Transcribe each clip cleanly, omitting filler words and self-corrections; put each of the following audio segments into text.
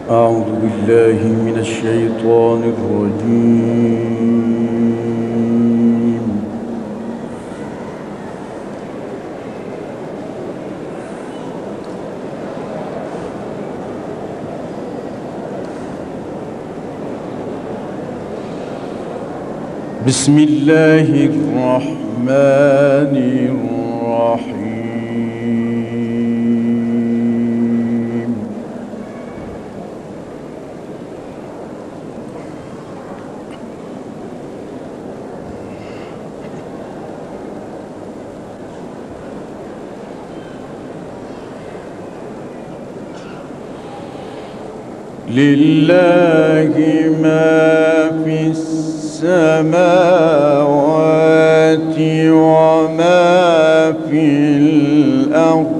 أعوذ بالله من الشيطان الرجيم. بسم الله الرحمن الرحيم. لله ما في السماوات وما في الأرض.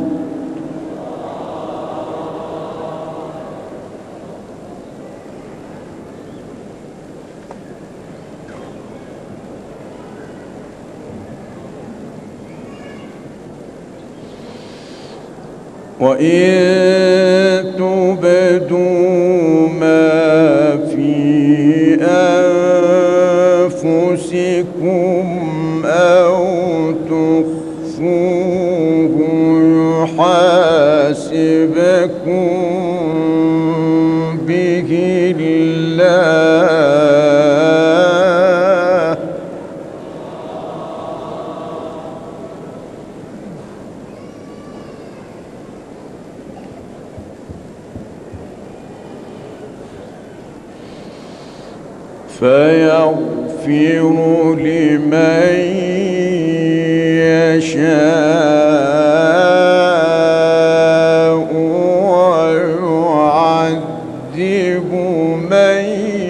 وإن تبدوا ما في أنفسكم أو تخفوه يحاسبكم به الله، فيغفر لمن يشاء ويعذب من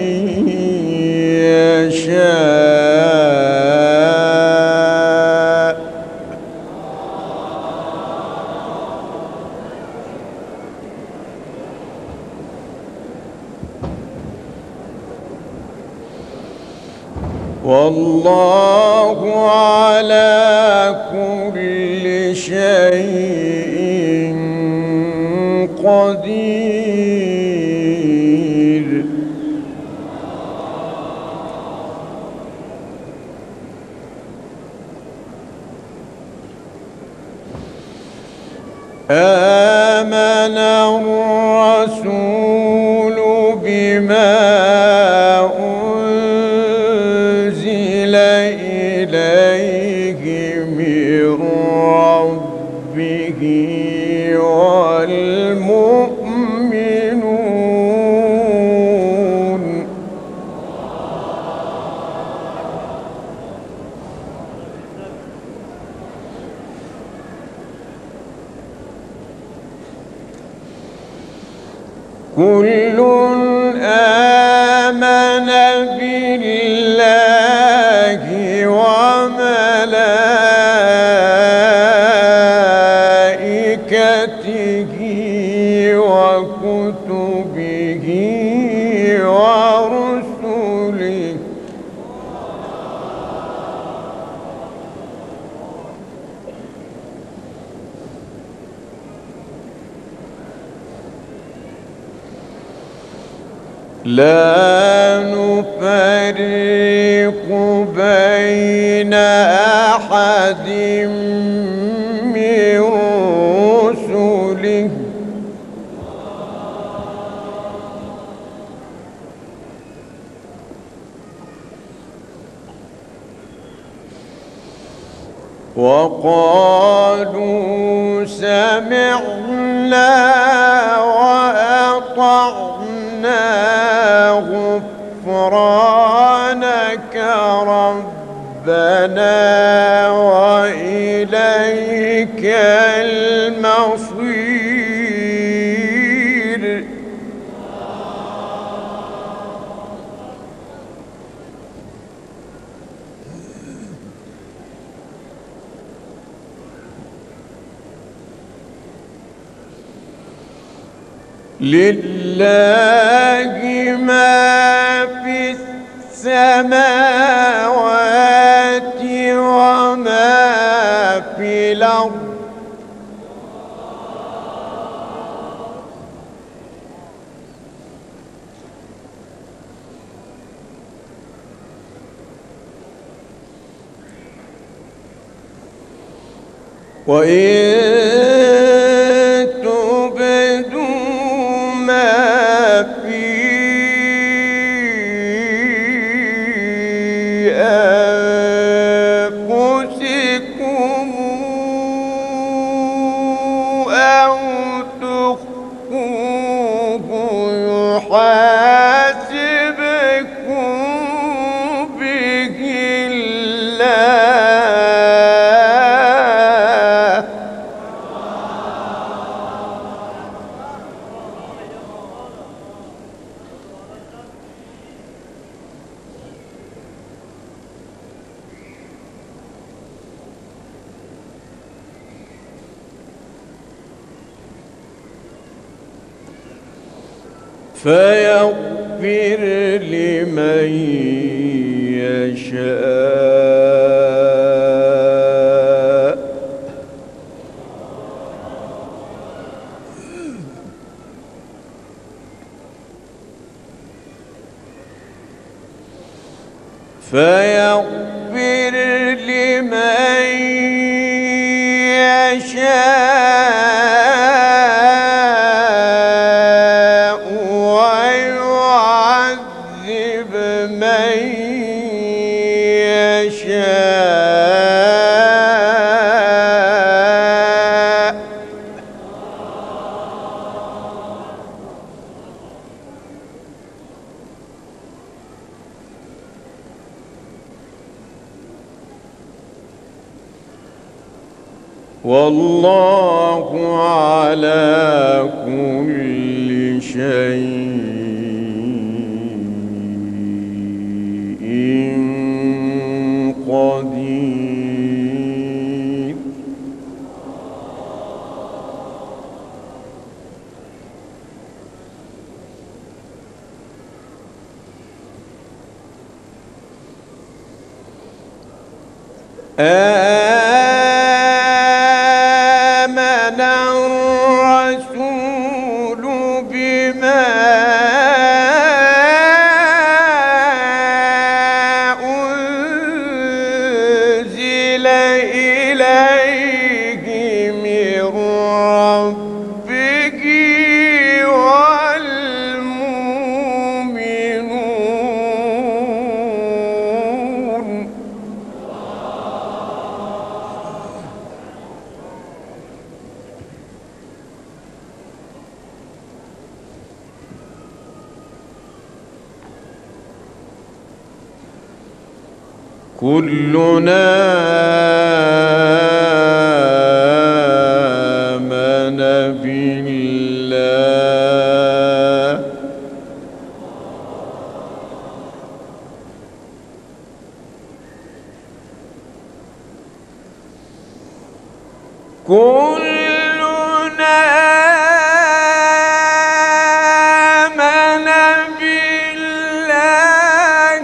يشاء. والله على كل شيء قدير. آمن الرسول بما أنزل إليه من ربه والمؤمنون كل آمن بالله وملائكته وكتبه ورسله لا نفرق بين أحد من رسله وقالوا سمعنا وأطعنا غفرانك ربنا وإليك المصير. لله ما في السماوات وما في الأرض. وإن تبدوا ما في أنفسكم أو تخفوه يحاسبكم به الله. فيغفر لمن يشاء ويعذب من يشاء. والله على كل شيء قدير. آمن الرسول بما أنزل إليه من ربه والمؤمنون. كلنا آمن بالله كلنا آمن بالله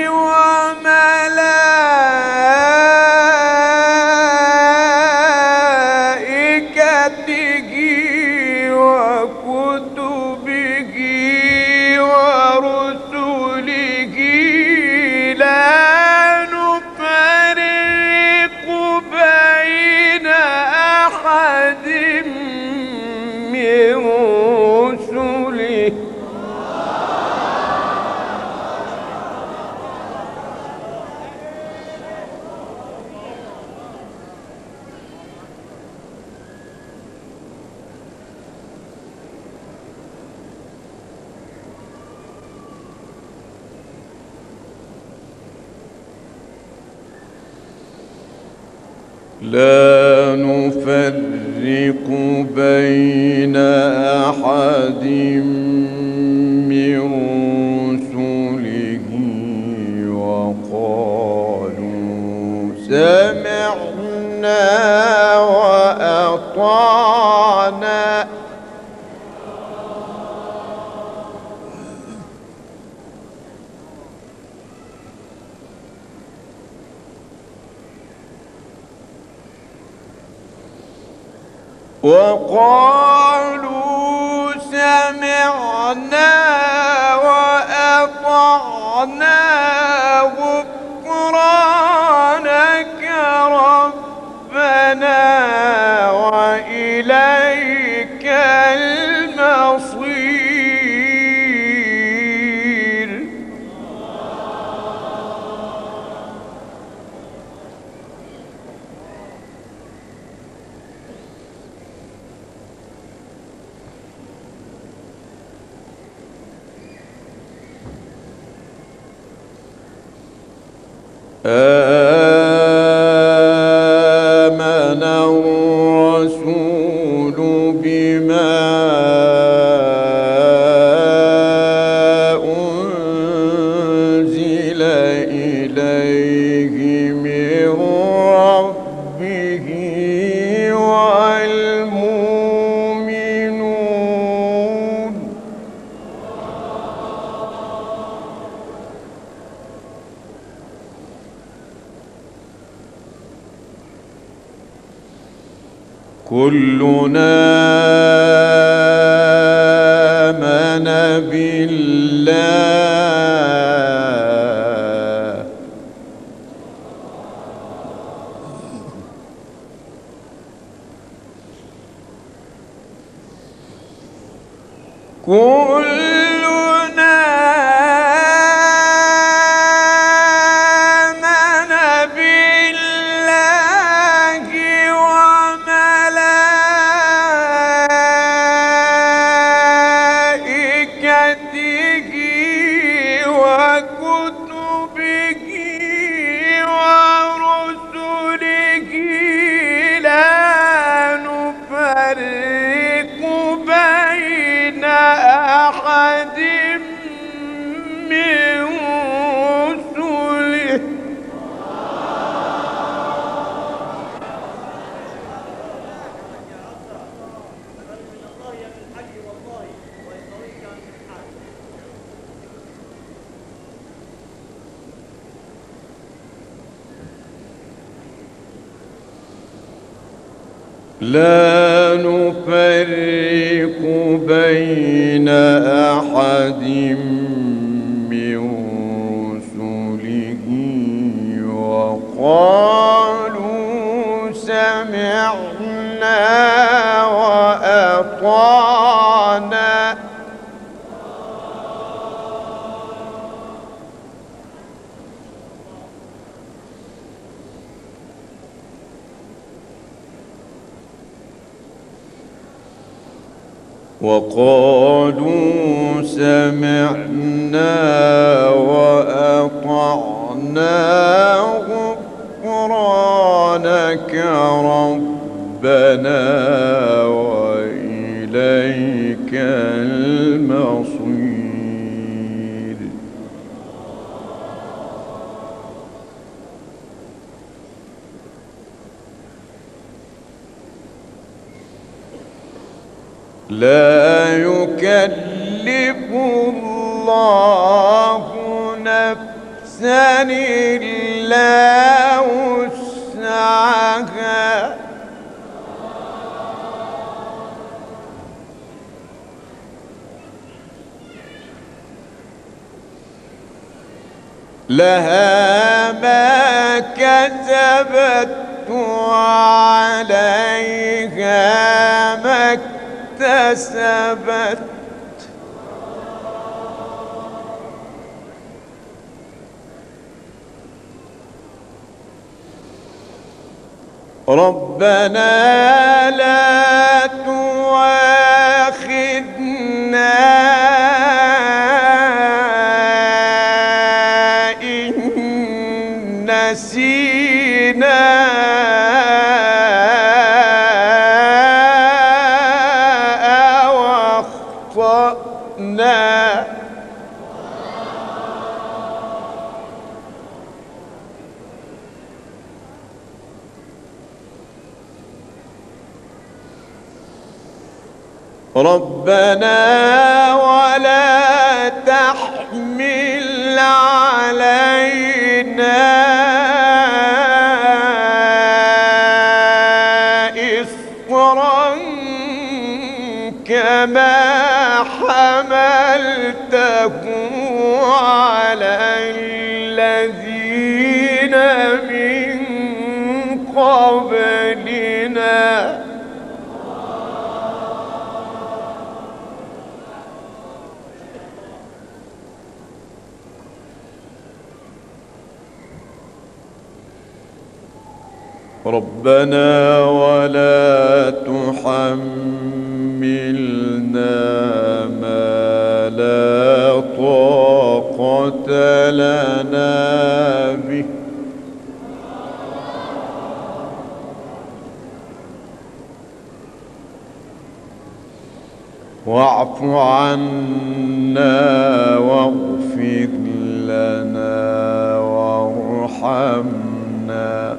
وملائكته وكتبه ورسله لا نفرق بين أحد من رسله لا نفرق بين أحد من رسله وقالوا سمعنا وأطعنا وقالوا سمعنا وأطعنا غفرانك ربنا آمن الرسول بما أنزل إليه من ربه والمؤمنون كلنا آمن بالله كلنا آمن بالله وملائكته وكتبه ورسله لا نفرق بين أحد من رسله لا نفرق بين أحد من رسله وقالوا سمعنا وأطعنا وقالوا سمعنا وأطعنا غفرانك ربنا وإليك المصير لا يكلف الله نفسا إلا وسعها لها ما كسبت وعليها ما اكتسبت ربنا لا تؤاخذنا إن نسينا أو أخطأنا ربنا ولا تحمل علينا إصرا كما حملته على الذين من قبلنا ربنا ولا تحملنا ما لا طاقة لنا به واعف عنا واغفر لنا وارحمنا.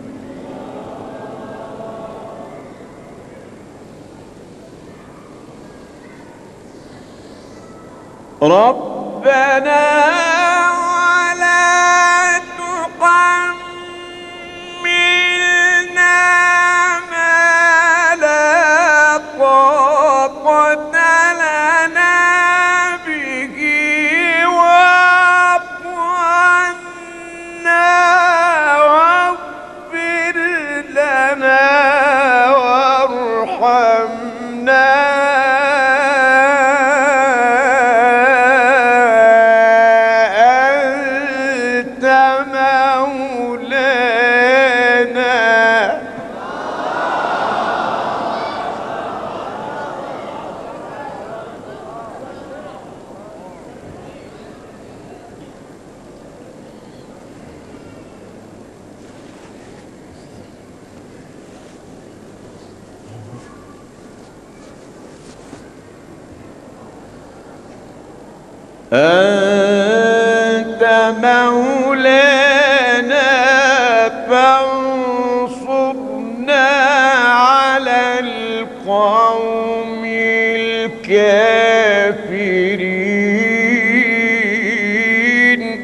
ربنا ولا تحملنا ما لا طاقة لنا به واعف عنا واغفر لنا وارحمنا. أنت مولانا فانصرنا على القوم الكافرين.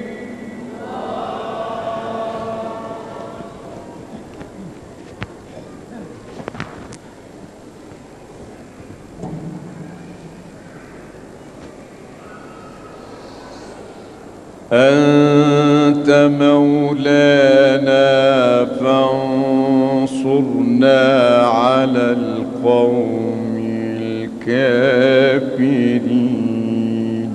أنت مولانا فانصرنا على القوم الكافرين.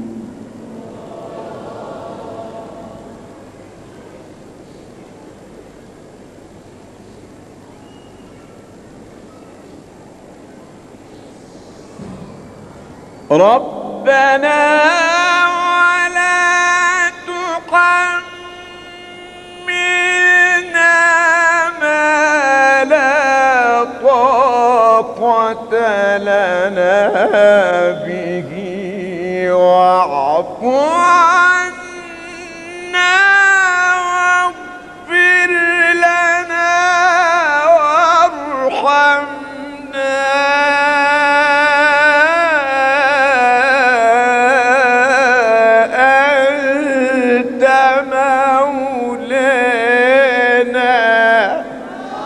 ربنا لنا به واعف عنا واغفر لنا وارحمنا. أنت مولانا.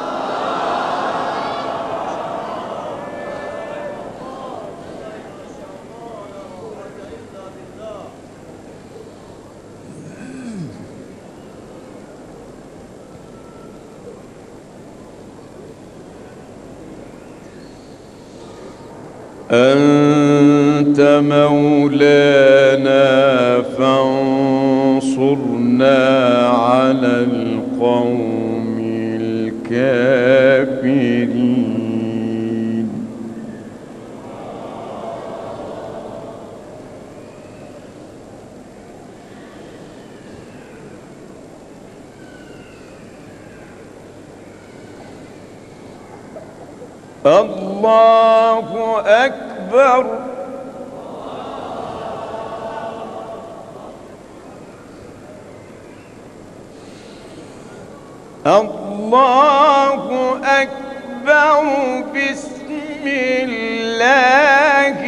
أنت مولانا فانصرنا على القوم الكافرين. الله أكبر. الله أكبر. بسم الله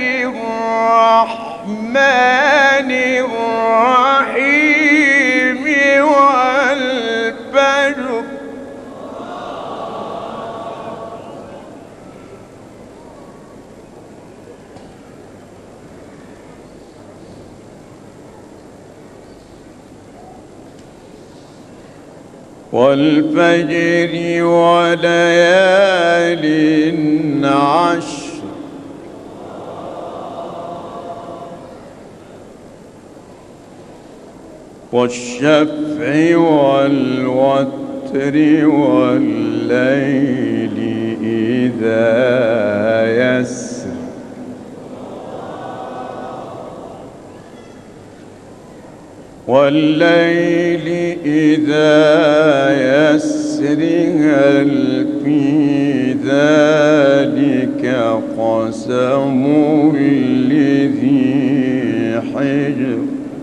الرحمن الرحيم والفجر. والفجر وليال عشر. والشفع والوتر والليل إذا يسر. والليل إذا يسر هل في ذلك قسم لذي حجر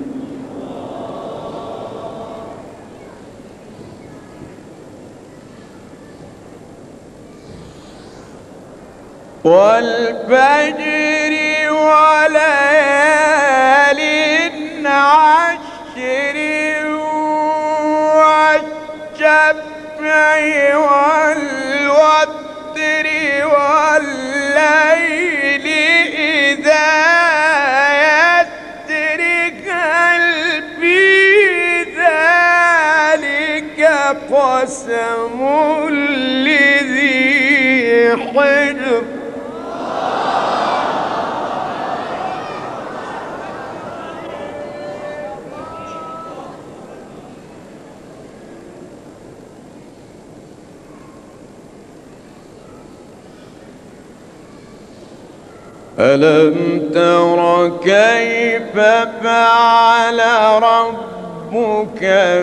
والفجر وليال عشر والشفع والوتر والليل إذا يسر قلبي ذلك قسم لذي حجر ألم تر كيف فعل ربك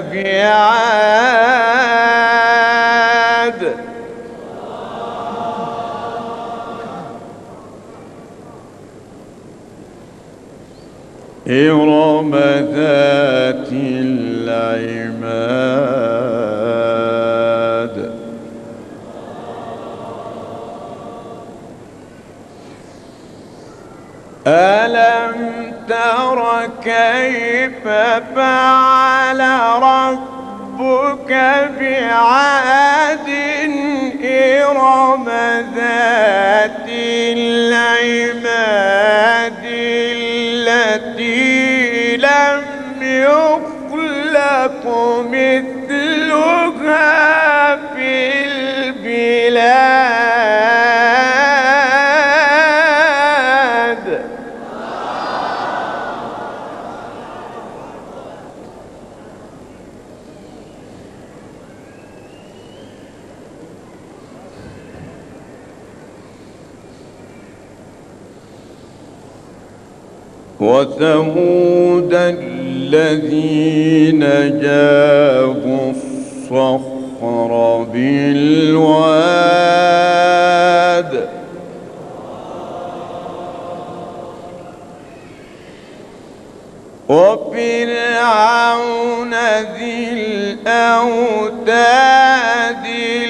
بعاد إرم ذات العماد ألم تر كيف فعل ربك بعاد إرم ذات العماد التي لم يخلق مثلها في البلاد وثمود الذين جابوا الصخر بالواد وفرعون ذي الأوتاد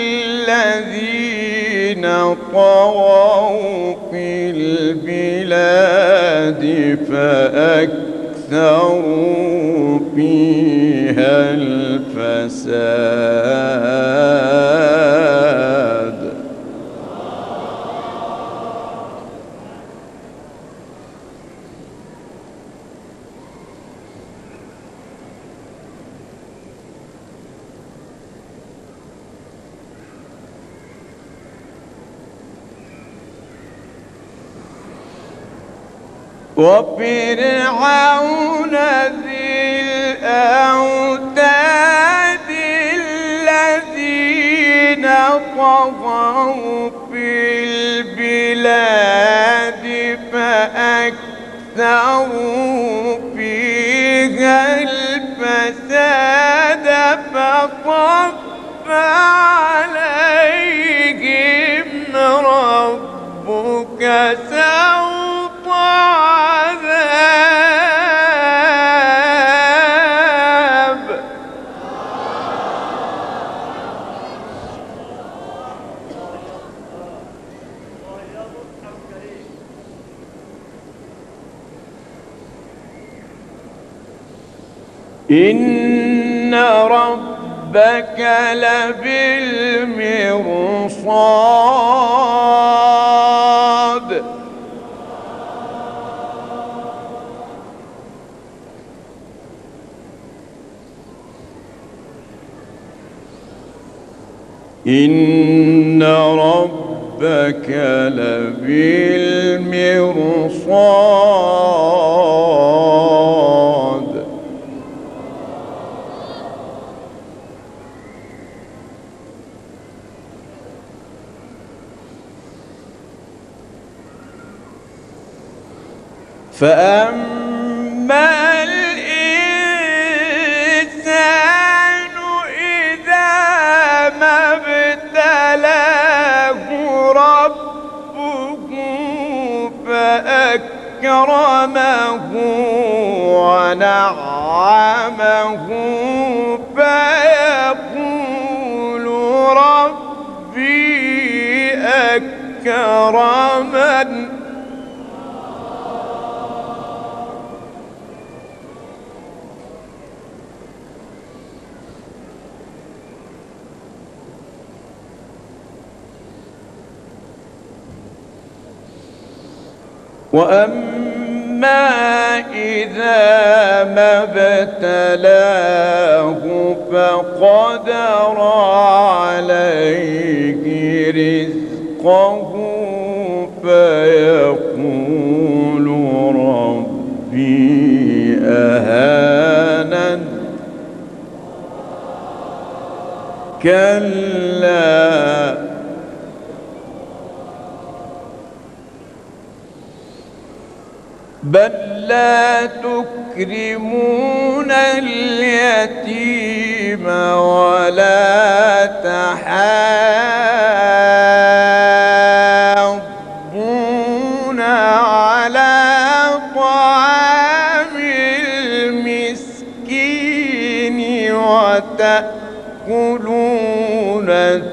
الذين طغوا في البلاد فأكثروا فيها الفساد وفرعون ذي الأوتاد الذين طغوا في البلاد فأكثروا فيها الفساد فصب عليهم ربك سوط عذاب إن ربك لبالمرصاد إن ربك لبالمرصاد فأما الإنسان إذا ما ابتلاه ربه وأكرمه ونعمه فيقول ربي أكرمن. وأما إذا ما ابتلاه فقدر عليه رزقه فيقول ربي أهانن. كلا بل لا تكرمون اليتيم ولا تحاضون على طعام المسكين وتأكلون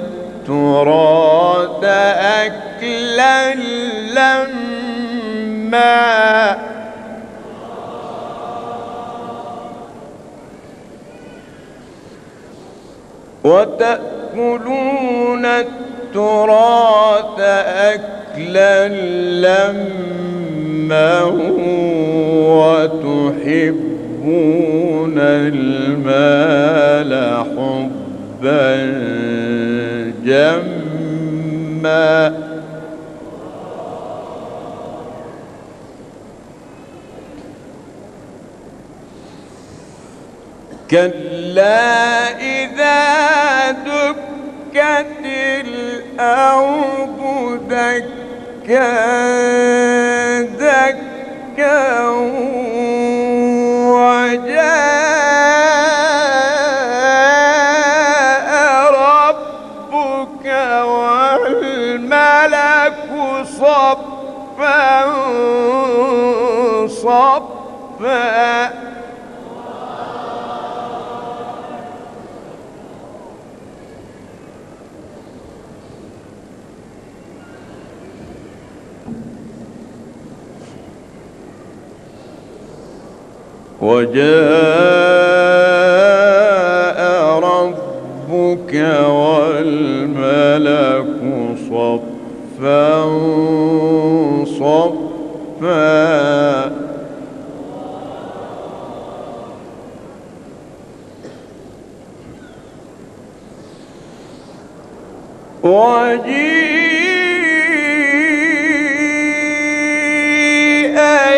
التراث أكلا لما وتأكلون التراث أكلا لما وتحبون المال حبا جما. كلا إذا دكت الأرض دكا دكا وجاء ربك والملك صفا صفا. وجاء ربك والملك صفا صفا. وجيء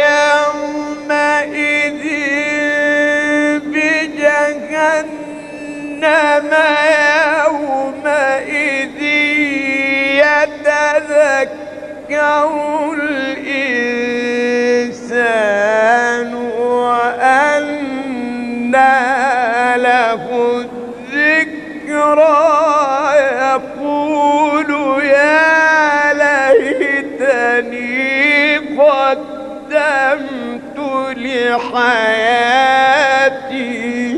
يومئذ بجهنم يومئذ يتذكر الإنسان وأنى له الذكرى يقول يا ليتني قدمت لحياتي.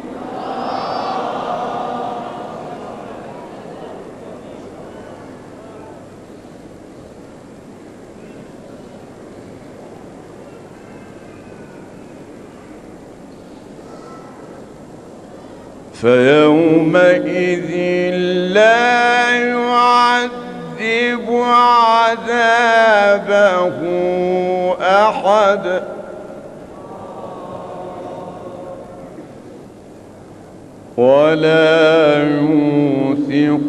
فيومئذ لا يعذب عذابه أحد ولا يوثق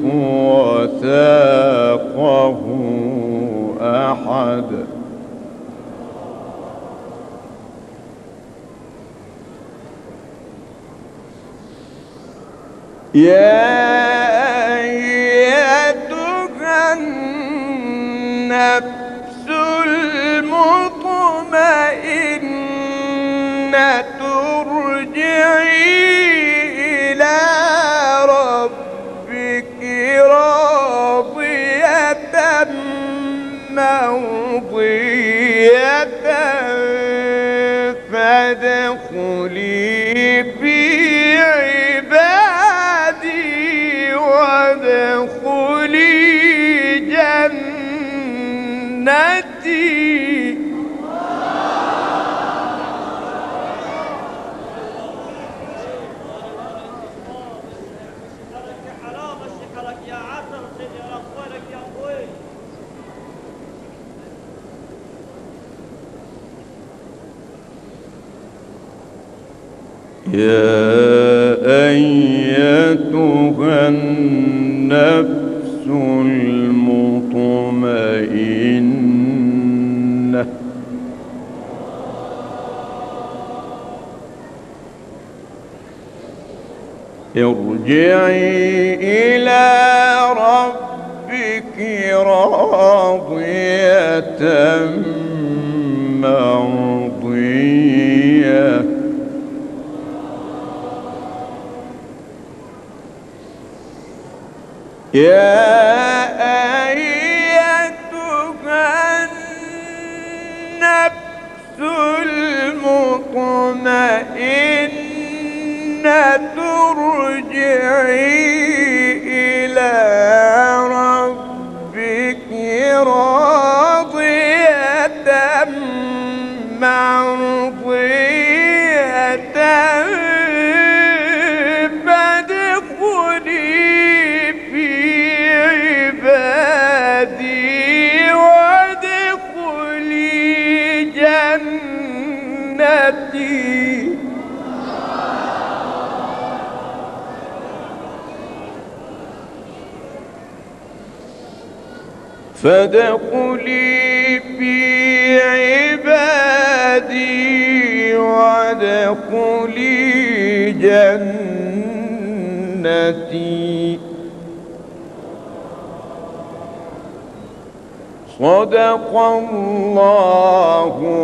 وثاقه أحد. يا أيتها النفس المطمئنة ارجعي إلى ربك راضية مرضية فادخلي في عبادي وادخلي جنتي. يا أيتها النفس المطمئنة ارجعي إلى ربك راضية مرضية. يا أيتها النفس المطمئنة ارجعي إلى ربك راضية مرضية فادخلي في عبادي وادخلي جنتي. فادخلي في عبادي وادخلي جنتي. صدق الله